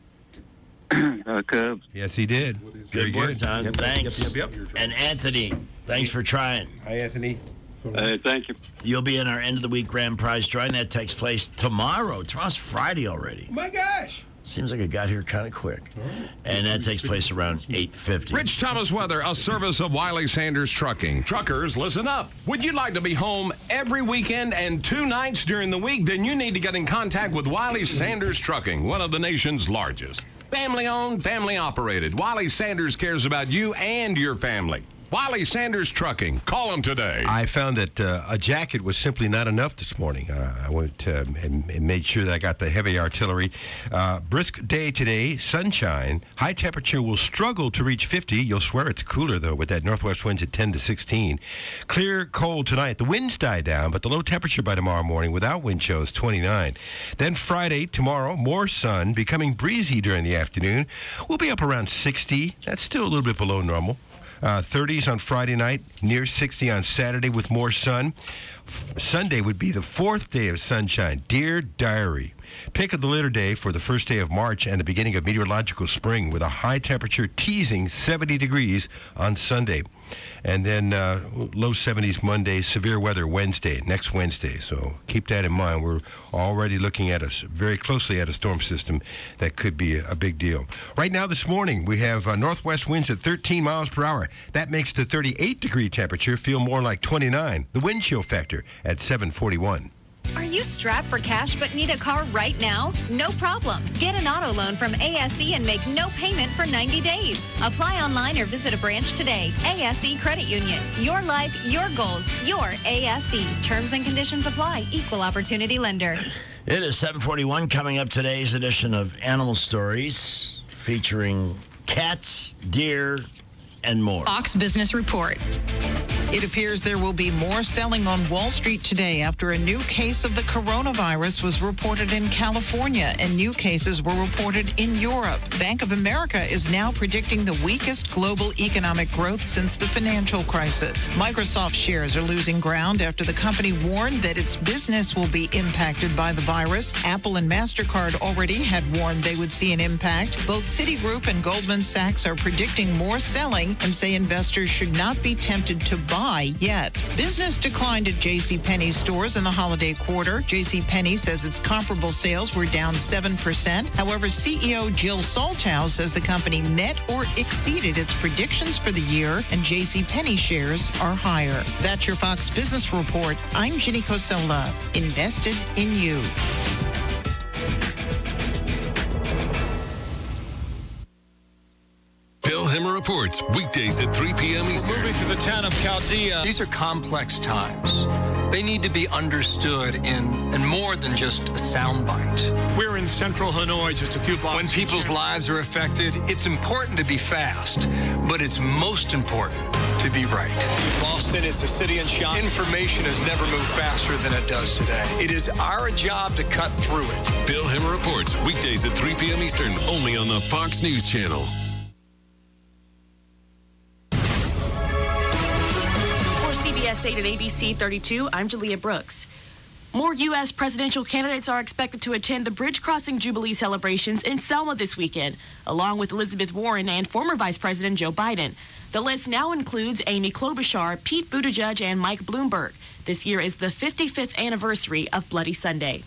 uh, Cubs. Yes, he did. Very Good work, good. Don. Yep, Thanks. Yep, yep, yep. And Anthony, thanks for trying. Hi, Anthony. Hey, thank you. You'll be in our end of the week grand prize drawing. That takes place tomorrow. Tomorrow's Friday already. Oh, my gosh. Seems like it got here kind of quick. And that takes place around eight fifty. Rich Thomas Weather, a service of Wiley Sanders Trucking. Truckers, listen up. Would you like to be home every weekend and two nights during the week? Then you need to get in contact with Wiley Sanders Trucking, one of the nation's largest. Family owned, family operated. Wiley Sanders cares about you and your family. Wiley Sanders Trucking. Call him today. I found that uh, a jacket was simply not enough this morning. Uh, I went uh, and, and made sure that I got the heavy artillery. Uh, brisk day today, sunshine. High temperature will struggle to reach fifty. You'll swear it's cooler, though, with that northwest winds at ten to sixteen. Clear, cold tonight. The winds die down, but the low temperature by tomorrow morning without wind chill is twenty-nine. Then Friday, tomorrow, more sun, becoming breezy during the afternoon. We'll be up around sixty. That's still a little bit below normal. Uh, thirties on Friday night, near sixty on Saturday with more sun. Sunday would be the fourth day of sunshine. Dear Diary, pick of the litter day for the first day of March and the beginning of meteorological spring with a high temperature teasing seventy degrees on Sunday. And then uh, low seventies Monday, severe weather Wednesday, next Wednesday. So keep that in mind. We're already looking at us very closely at a storm system that could be a, a big deal. Right now this morning, we have uh, northwest winds at thirteen miles per hour. That makes the thirty-eight degree temperature feel more like twenty-nine. The wind chill factor at seven forty-one. Are you strapped for cash but need a car right now? No problem. Get an auto loan from A S E and make no payment for ninety days. Apply online or visit a branch today. A S E Credit Union. Your life, your goals, your A S E. Terms and conditions apply. Equal opportunity lender. It is seven forty-one, coming up today's edition of Animal Stories, featuring cats, deer, and more. Fox Business Report. It appears there will be more selling on Wall Street today after a new case of the coronavirus was reported in California and new cases were reported in Europe. Bank of America is now predicting the weakest global economic growth since the financial crisis. Microsoft shares are losing ground after the company warned that its business will be impacted by the virus. Apple and MasterCard already had warned they would see an impact. Both Citigroup and Goldman Sachs are predicting more selling and say investors should not be tempted to buy yet. Business declined at JCPenney stores in the holiday quarter. JCPenney says its comparable sales were down seven percent. However, C E O Jill Soltau says the company met or exceeded its predictions for the year, and JCPenney shares are higher. That's your Fox Business Report. I'm Ginny Cosella. Invested in you. Bill Hemmer Reports, weekdays at three p.m. Eastern. Moving to the town of Chaldea. These are complex times. They need to be understood in, in more than just a soundbite. We're in central Hanoi, just a few blocks. When people's lives are affected, it's important to be fast, but it's most important to be right. Boston is a city in shock. Information has never moved faster than it does today. It is our job to cut through it. Bill Hemmer Reports, weekdays at three p.m. Eastern, only on the Fox News Channel. C B S eight and A B C thirty-two, I'm Jalea Brooks. More U S presidential candidates are expected to attend the Bridge Crossing Jubilee celebrations in Selma this weekend, along with Elizabeth Warren and former Vice President Joe Biden. The list now includes Amy Klobuchar, Pete Buttigieg, and Mike Bloomberg. This year is the fifty-fifth anniversary of Bloody Sunday.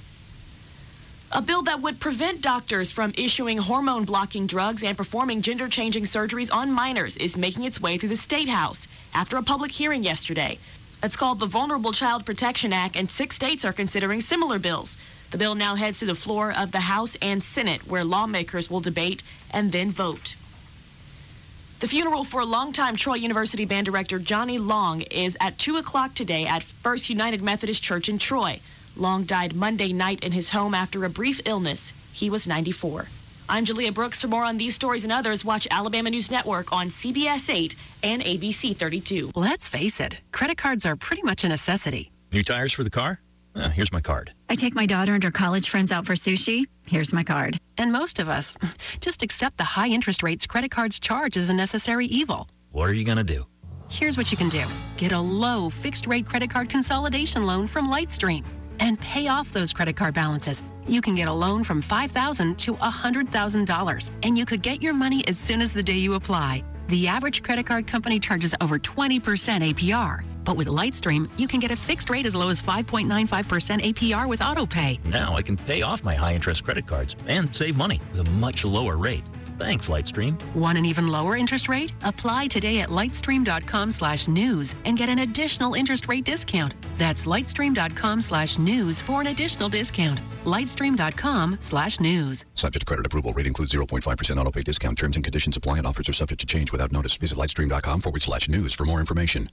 A bill that would prevent doctors from issuing hormone-blocking drugs and performing gender-changing surgeries on minors is making its way through the State House after a public hearing yesterday. It's called the Vulnerable Child Protection Act, and six states are considering similar bills. The bill now heads to the floor of the House and Senate, where lawmakers will debate and then vote. The funeral for longtime Troy University band director Johnny Long is at two o'clock today at First United Methodist Church in Troy. Long died Monday night in his home after a brief illness. He was ninety-four. I'm Jalea Brooks. For more on these stories and others, watch Alabama News Network on C B S eight and A B C thirty-two. Let's face it, credit cards are pretty much a necessity. New tires for the car? Oh, here's my card. I take my daughter and her college friends out for sushi. Here's my card. And most of us just accept the high interest rates credit cards charge as a necessary evil. What are you going to do? Here's what you can do. Get a low fixed rate credit card consolidation loan from Lightstream and pay off those credit card balances. You can get a loan from five thousand dollars to one hundred thousand dollars, and you could get your money as soon as the day you apply. The average credit card company charges over twenty percent A P R. But with Lightstream, you can get a fixed rate as low as five point nine five percent A P R with AutoPay. Now I can pay off my high-interest credit cards and save money with a much lower rate. Thanks, Lightstream. Want an even lower interest rate? Apply today at lightstream.com slash news and get an additional interest rate discount. That's lightstream.com slash news for an additional discount. Lightstream.com slash news. Subject to credit approval. Rate includes zero point five percent auto pay discount. Terms and conditions apply, and offers are subject to change without notice. Visit lightstream.com forward slash news for more information.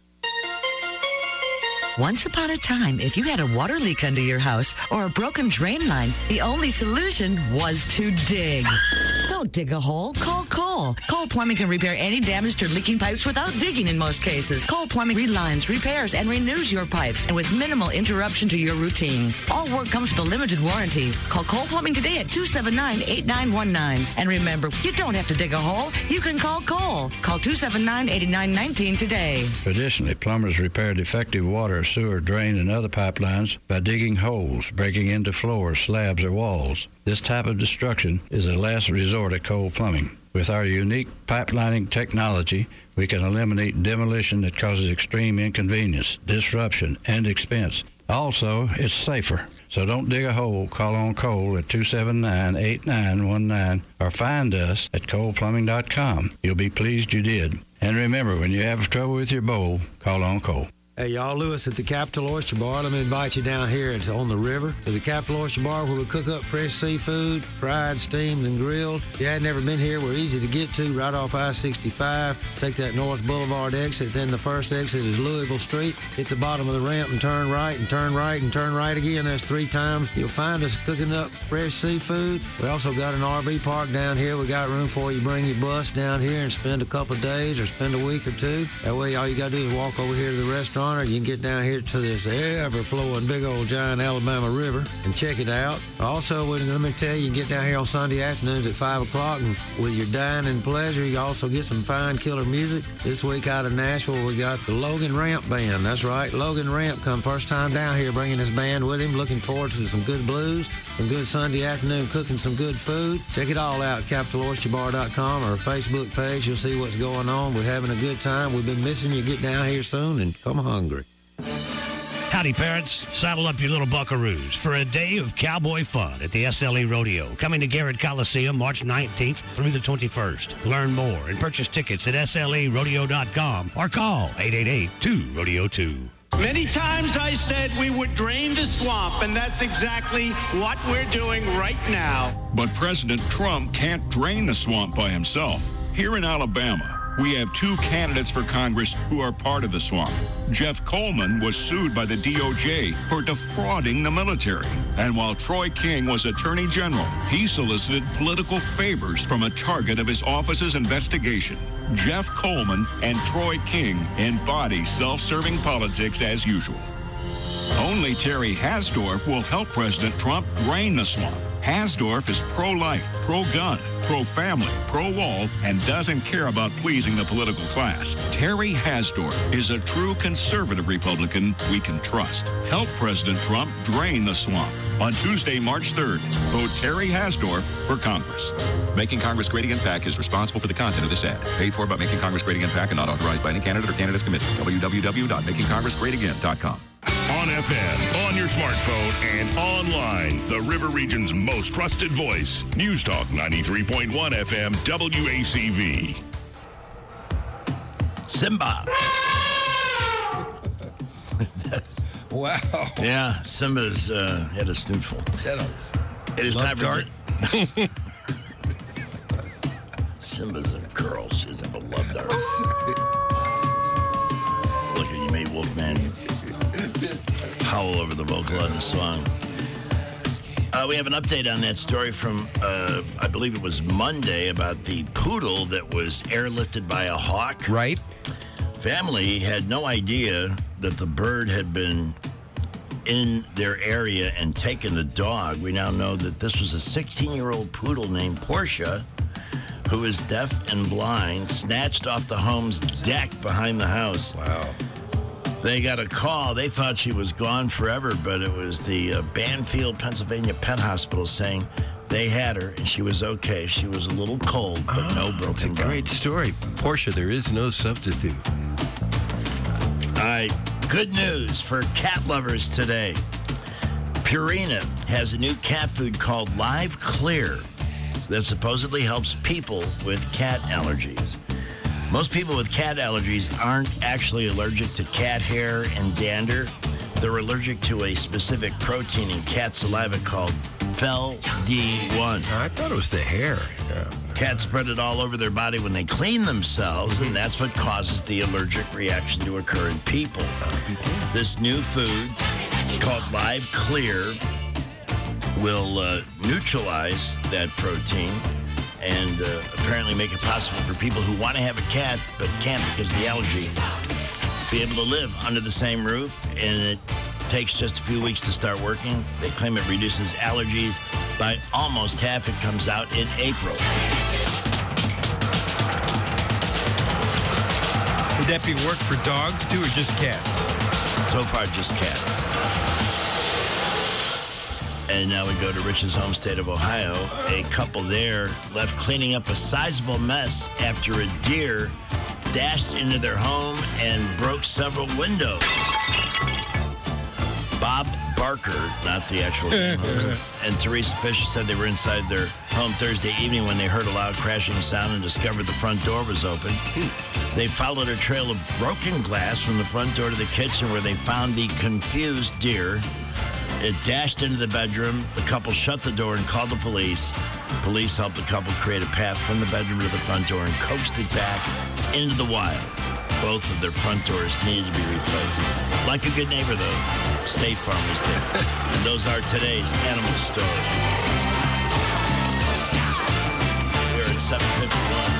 Once upon a time, if you had a water leak under your house or a broken drain line, the only solution was to dig. Don't dig a hole. Call Cole. Cole Plumbing can repair any damaged or leaking pipes without digging in most cases. Cole Plumbing relines, repairs, and renews your pipes, and with minimal interruption to your routine. All work comes with a limited warranty. Call Cole Plumbing today at two seven nine, eight nine one nine. And remember, you don't have to dig a hole. You can call Cole. Call two seven nine, eight nine one nine today. Traditionally, plumbers repair defective water, sewer, drain, and other pipelines by digging holes, breaking into floors, slabs, or walls. This type of destruction is a last resort at Cole Plumbing. With our unique pipelining technology, we can eliminate demolition that causes extreme inconvenience, disruption, and expense. Also, it's safer. So don't dig a hole. Call on Cole at two seven nine, eight nine one nine or find us at cole plumbing dot com. You'll be pleased you did. And remember, when you have trouble with your bowl, call on Cole. Hey, y'all, Lewis at the Capital Oyster Bar. Let me invite you down here. It's on the river to the Capital Oyster Bar where we cook up fresh seafood, fried, steamed, and grilled. If you had never been here, we're easy to get to right off I sixty-five. Take that North Boulevard exit, then the first exit is Louisville Street. Hit the bottom of the ramp and turn right and turn right and turn right again. That's three times. You'll find us cooking up fresh seafood. We also got an R V park down here. We got room for you. Bring your bus down here and spend a couple of days or spend a week or two. That way, all you got to do is walk over here to the restaurant, or you can get down here to this ever-flowing big old giant Alabama River and check it out. Also, let me tell you, you can get down here on Sunday afternoons at five o'clock, and with your dining pleasure, you also get some fine killer music. This week out of Nashville, we got the Logan Ramp Band. That's right, Logan Ramp come first time down here bringing his band with him. Looking forward to some good blues, some good Sunday afternoon cooking some good food. Check it all out, capital oyster bar dot com or our Facebook page. You'll see what's going on. We're having a good time. We've been missing you. Get down here soon and come hungry. Howdy, parents. Saddle up your little buckaroos for a day of cowboy fun at the S L E Rodeo, coming to Garrett Coliseum March nineteenth through the twenty-first. Learn more and purchase tickets at S L E rodeo dot com or call eight eight eight, two, rodeo two. Many times I said we would drain the swamp, and that's exactly what we're doing right now. But President Trump can't drain the swamp by himself. Here in Alabama, we have two candidates for Congress who are part of the swamp. Jeff Coleman was sued by the D O J for defrauding the military. And while Troy King was Attorney General, he solicited political favors from a target of his office's investigation. Jeff Coleman and Troy King embody self-serving politics as usual. Only Terry Hasdorf will help President Trump drain the swamp. Hasdorf is pro-life, pro-gun, pro-family, pro-wall, and doesn't care about pleasing the political class. Terry Hasdorf is a true conservative Republican we can trust. Help President Trump drain the swamp. On Tuesday, March third, vote Terry Hasdorf for Congress. Making Congress Great Again PAC is responsible for the content of this ad. Paid for by Making Congress Great Again PAC and not authorized by any candidate or candidates committee. w w w dot making congress great again dot com. On F M, on your smartphone, and online, the River Region's most trusted voice. News Talk ninety-three point one F M, W A C V. Simba. Wow. Yeah, Simba's uh, had a snootful. Set up. It is Love time dart. for... Simba's a girl. She doesn't have a love dart. Look at you made Wolfman howl over the vocal on the song. Uh, we have an update on that story from, uh, I believe it was Monday, about the poodle that was airlifted by a hawk. Right. Family had no idea that the bird had been in their area and taken the dog. We now know that this was a sixteen-year-old poodle named Portia, who is deaf and blind, snatched off the home's deck behind the house. Wow. They got a call. They thought she was gone forever, but it was the uh, Banfield, Pennsylvania Pet Hospital saying they had her and she was okay. She was a little cold, but oh, no broken It's a bones. great story. Portia, there is no substitute. All right, good news for cat lovers today. Purina has a new cat food called Live Clear that supposedly helps people with cat allergies. Most people with cat allergies aren't actually allergic to cat hair and dander. They're allergic to a specific protein in cat saliva called F E L D one. I thought it was the hair. Yeah. Cats spread it all over their body when they clean themselves, and that's what causes the allergic reaction to occur in people. This new food called Live Clear will uh, neutralize that protein and uh, apparently make it possible for people who want to have a cat but can't because of the allergy be able to live under the same roof, and it takes just a few weeks to start working. They claim it reduces allergies by almost half. It comes out in April. Would that be work for dogs too, or just cats? So far, just cats. And now we go to Rich's home state of Ohio. A couple there left cleaning up a sizable mess after a deer dashed into their home and broke several windows. Bob Barker, not the actual game host, and Teresa Fisher said they were inside their home Thursday evening when they heard a loud crashing sound and discovered the front door was open. They followed a trail of broken glass from the front door to the kitchen where they found the confused deer. It dashed into the bedroom. The couple shut the door and called the police. Police helped the couple create a path from the bedroom to the front door and coaxed it back into the wild. Both of their front doors needed to be replaced. Like a good neighbor, though, State Farm was there. And those are today's animal stories. We're at seven fifty-one.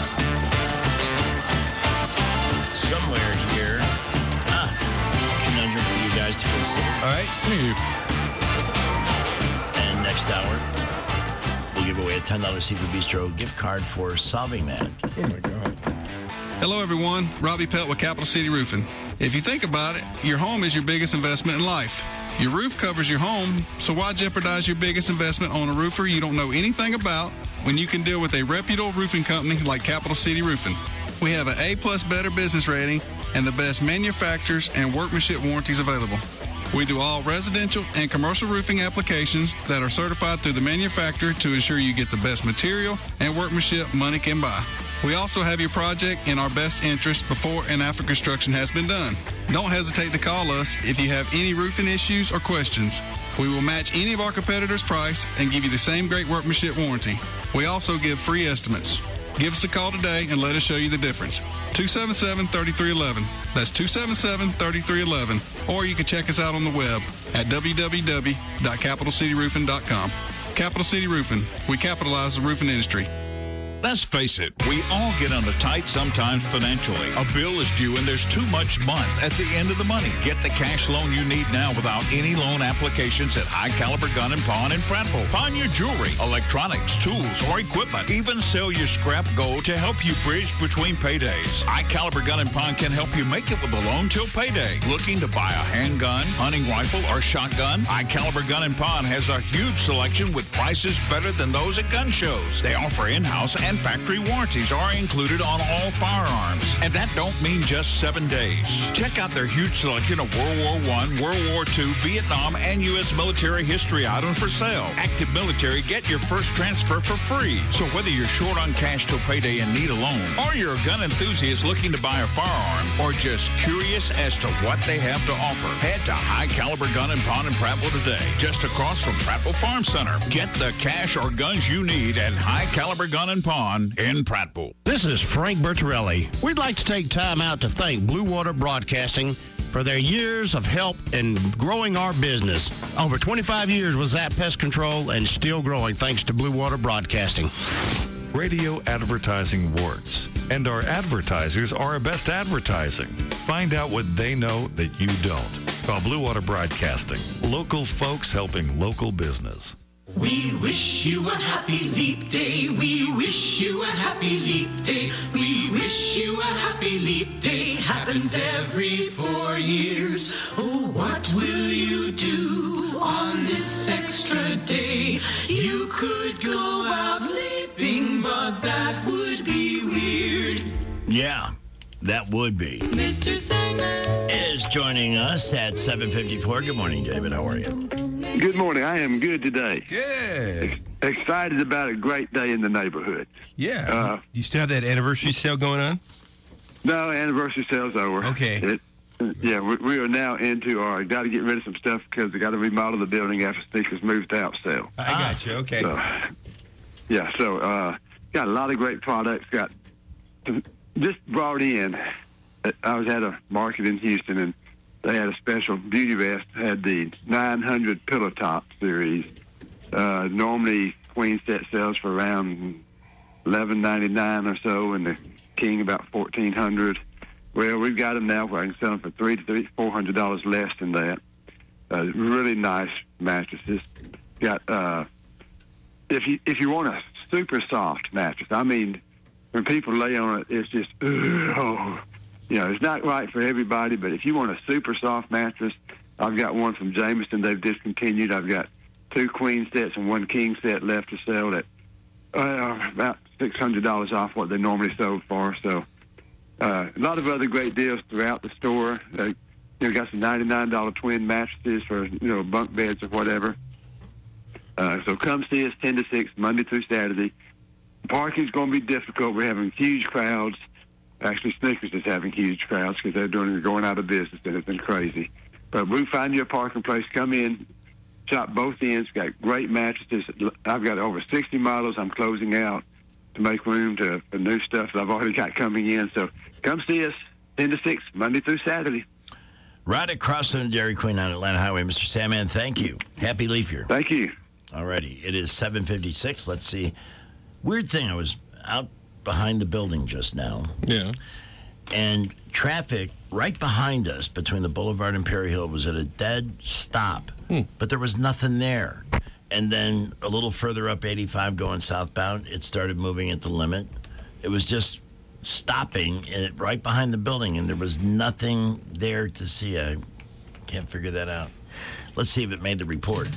Somewhere here, ah, conundrum for you guys to consider. All right. And next hour, we'll give away a ten dollars Seafood Bistro gift card for solving that. Oh, my God. Hello, everyone. Robbie Pelt with Capital City Roofing. If you think about it, your home is your biggest investment in life. Your roof covers your home, so why jeopardize your biggest investment on a roofer you don't know anything about when you can deal with a reputable roofing company like Capital City Roofing? We have an A-plus Better Business rating and the best manufacturers and workmanship warranties available. We do all residential and commercial roofing applications that are certified through the manufacturer to ensure you get the best material and workmanship money can buy. We also have your project in our best interest before and after construction has been done. Don't hesitate to call us if you have any roofing issues or questions. We will match any of our competitors' price and give you the same great workmanship warranty. We also give free estimates. Give us a call today and let us show you the difference. two seven seven, three three one one. That's two seven seven, three three one one. Or you can check us out on the web at w w w dot capital city roofing dot com. Capital City Roofing. We capitalize the roofing industry. Let's face it, we all get on the tight sometimes financially. A bill is due and there's too much month at the end of the money. Get the cash loan you need now without any loan applications at High Caliber Gun and Pawn in Prattville. Pawn your jewelry, electronics, tools, or equipment. Even sell your scrap gold to help you bridge between paydays. High Caliber Gun and Pawn can help you make it with a loan till payday. Looking to buy a handgun, hunting rifle, or shotgun? High Caliber Gun and Pawn has a huge selection with prices better than those at gun shows. They offer in-house and factory warranties are included on all firearms. And that don't mean just seven days. Check out their huge selection of World War One, World War Two, Vietnam, and U S military history items for sale. Active military, get your first transfer for free. So whether you're short on cash till payday and need a loan, or you're a gun enthusiast looking to buy a firearm, or just curious as to what they have to offer, head to High Caliber Gun and Pawn in Prattville today, just across from Prattville Farm Center. Get the cash or guns you need at High Caliber Gun and Pawn in Prattville. This is Frank Bertorelli. We'd like to take time out to thank Blue Water Broadcasting for their years of help in growing our business. Over twenty-five years with Zap Pest Control and still growing thanks to Blue Water Broadcasting. Radio advertising works, and our advertisers are our best advertising. Find out what they know that you don't. Call Blue Water Broadcasting. Local folks helping local business. We wish you a happy leap day. We wish you a happy leap day. We wish you a happy leap day. Happens every four years. Oh, what will you do on this extra day? You could go out leaping, but that would be weird. Yeah, that would be. Mister Sandman is joining us at seven fifty-four. Good morning, David. How are you? Good morning. I am good today. Good. Ex- excited about a great day in the neighborhood. Yeah. Uh, you still have that anniversary sale going on? No, anniversary sale's over. Okay. It, yeah, we, we are now into our got to get rid of some stuff because we got to remodel the building after Sneakers moved out sale. I got you. Okay. So, yeah, so uh, got a lot of great products. Got just brought in. I was at a market in Houston and they had a special beauty vest, had the nine hundred Pillow Top series. Uh, normally, queen set sells for around eleven ninety-nine or so, and the king about fourteen hundred. Well, we've got them now where I can sell them for three to four hundred dollars less than that. Uh, really nice mattresses. Got uh, if you if you want a super soft mattress, I mean, when people lay on it, it's just oh. You know, it's not right for everybody, but if you want a super soft mattress, I've got one from Jameson they've discontinued. I've got two queen sets and one king set left to sell at uh, about six hundred dollars off what they normally sold for. So uh, a lot of other great deals throughout the store. Uh, You know, got some ninety-nine dollar twin mattresses for, you know, bunk beds or whatever. Uh, so come see us ten to six, Monday through Saturday. Parking's going to be difficult. We're having huge crowds. Actually, Snickers is having huge crowds because they're doing they're going out of business, and it's been crazy. But we'll find you a parking place. Come in, shop both ends. Got great mattresses. I've got over sixty models I'm closing out to make room to for new stuff that I've already got coming in. So come see us ten to six, Monday through Saturday. Right across from the Dairy Queen on Atlanta Highway. Mister Sandman, thank you. Happy leap year. Thank you. All righty. It is seven fifty-six. Let's see. Weird thing, I was out behind the building just now. Yeah. And traffic right behind us between the Boulevard and Perry Hill was at a dead stop. Hmm. But there was nothing there. And then a little further up eighty-five going southbound, it started moving at the limit. It was just stopping and right behind the building, and there was nothing there to see. I can't figure that out. Let's see if it made the report.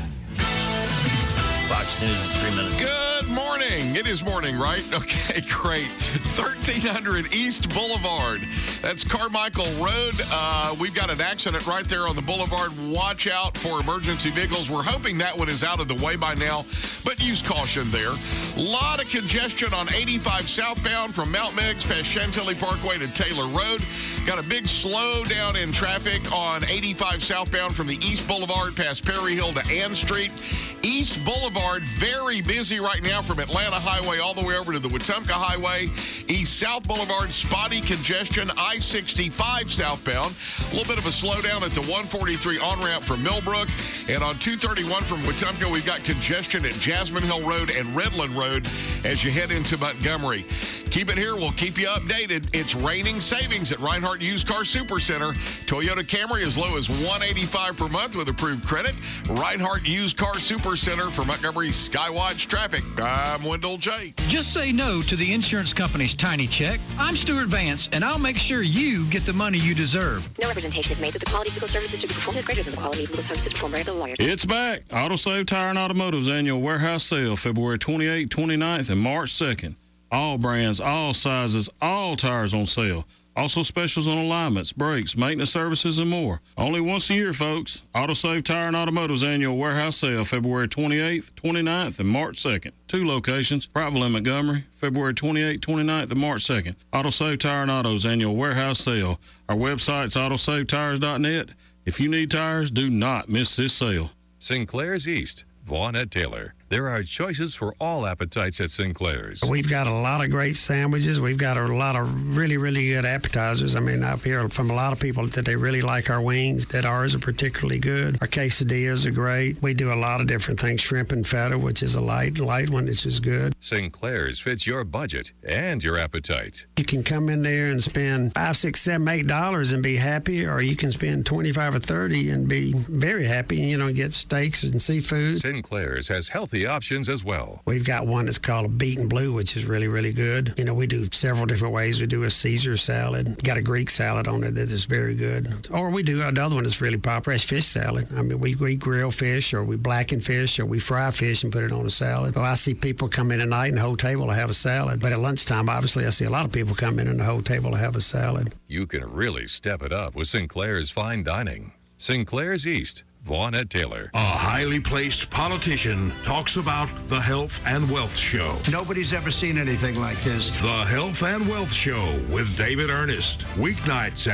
Fox News in three minutes. Good morning. It is morning, right? Okay, great. thirteen hundred East Boulevard. That's Carmichael Road. Uh, we've got an accident right there on the boulevard. Watch out for emergency vehicles. We're hoping that one is out of the way by now, but use caution there. A lot of congestion on eighty-five southbound from Mount Meigs past Chantilly Parkway to Taylor Road. Got a big slowdown in traffic on eighty-five southbound from the East Boulevard past Perry Hill to Ann Street. East Boulevard, very busy right now from Atlanta Highway all the way over to the Wetumpka Highway. East-South Boulevard, spotty congestion. I sixty-five southbound. A little bit of a slowdown at the one forty-three on-ramp from Millbrook. And on two thirty-one from Wetumpka, we've got congestion at Jasmine Hill Road and Redland Road as you head into Montgomery. Keep it here. We'll keep you updated. It's raining savings at Reinhardt Used Car Supercenter. Toyota Camry as low as one eighty-five per month with approved credit. Reinhardt Used Car Supercenter for Montgomery Skywatch traffic. I'm Wendell J. Just say no to the insurance company's tiny check. I'm Stuart Vance, and I'll make sure you get the money you deserve. No representation is made that the quality of legal services to be performed is greater than the quality of legal services performed by other lawyers. It's back. AutoSave Tire and Automotive's annual warehouse sale, February twenty-eighth, twenty-ninth, and March second. All brands, all sizes, all tires on sale. Also specials on alignments, brakes, maintenance services, and more. Only once a year, folks. AutoSave Tire and Automotive's annual warehouse sale, February twenty-eighth, twenty-ninth, and March second. Two locations, Prattville and Montgomery, February twenty-eighth, twenty-ninth, and March second. AutoSave Tire and Auto's annual warehouse sale. Our website's autosave tires dot net. If you need tires, do not miss this sale. Sinclair's East, Vaughn Ed Taylor. There are choices for all appetites at Sinclair's. We've got a lot of great sandwiches. We've got a lot of really, really good appetizers. I mean, I've heard from a lot of people that they really like our wings, that ours are particularly good. Our quesadillas are great. We do a lot of different things. Shrimp and feta, which is a light, light one, which is good. Sinclair's fits your budget and your appetite. You can come in there and spend five, six, seven, eight dollars and be happy, or you can spend twenty-five or thirty and be very happy. You know, get steaks and seafood. Sinclair's has healthy options as well. We've got one that's called a beaten blue, which is really, really good. You know, we do several different ways. We do a Caesar salad, got a Greek salad on it that is very good. Or we do another one that's really popular, fresh fish salad. I mean, we, we grill fish, or we blacken fish, or we fry fish and put it on a salad. So I see people come in at night and the whole table to have a salad. But at lunchtime, obviously, I see a lot of people come in and the whole table to have a salad. You can really step it up with Sinclair's Fine Dining. Sinclair's East, Vaughn Ed Taylor. A highly placed politician talks about the Health and Wealth Show. Nobody's ever seen anything like this. The Health and Wealth Show with David Ernest. Weeknights at